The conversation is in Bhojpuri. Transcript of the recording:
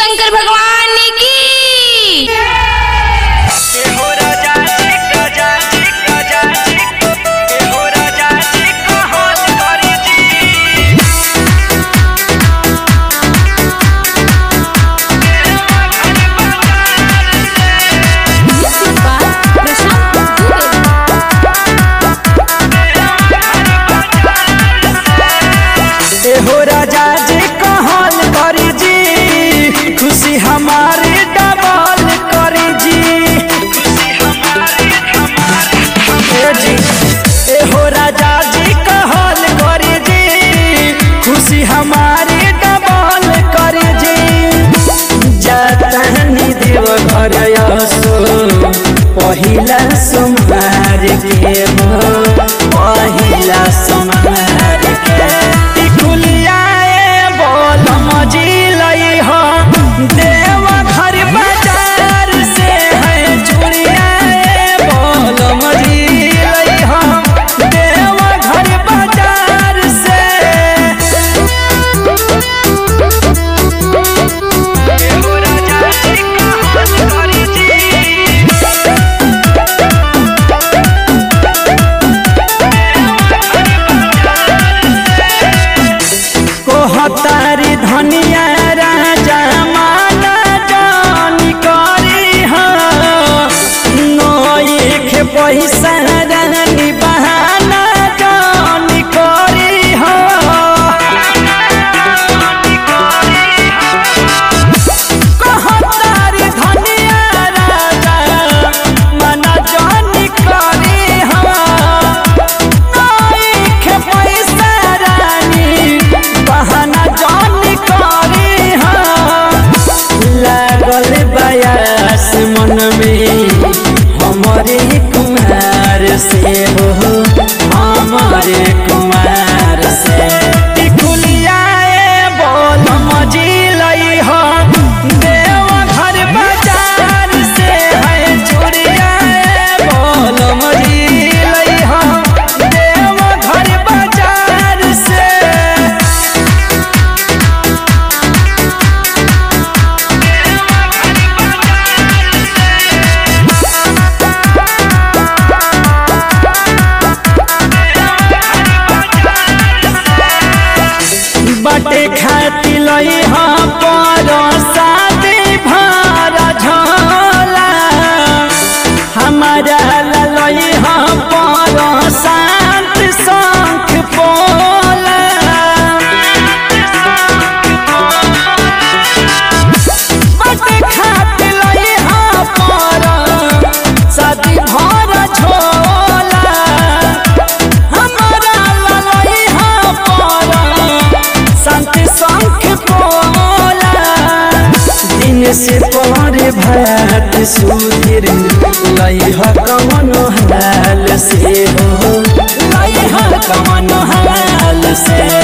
शंकर भगवान की। हो राजा जी कहल करी जी, खुशी हमारी डबल करी जी, हो राजा जी कहल करी जी, खुशी हमारी डबल करी जी। जातानी देव घर पहिला सोमवार के हो, पहिला सोमवार के देव घर बाजार से है चूड़िया बोल मजी लई हम देव घर बाजार से। कोहतारी धनिया राजा माना जानी करी पैसा रानी बहाना जानी करी कोहतारी धनिया राजा माना जानी करी पैसा रानी बहाना जानी करी लागल बयास मन में हमारे कुमार से हो, हमारे कुमार से टिकुलिया बोल मजी लई हो देव घर बाजार से है चूड़िया बोल मजी लई हो देव घर बाजार से। बटे खाती लई हाँ पर शादी भर झोला, हमारा लई हाँ पर शांत शंख पोला। बटे खाती लई हाँ पर शादी भर झोला, हमारा लई हाँ पर शांति शंख पोला। दिन से परे भात सुधीर लई ह कवनो हाल से हो, लई ह कवनो हाल से।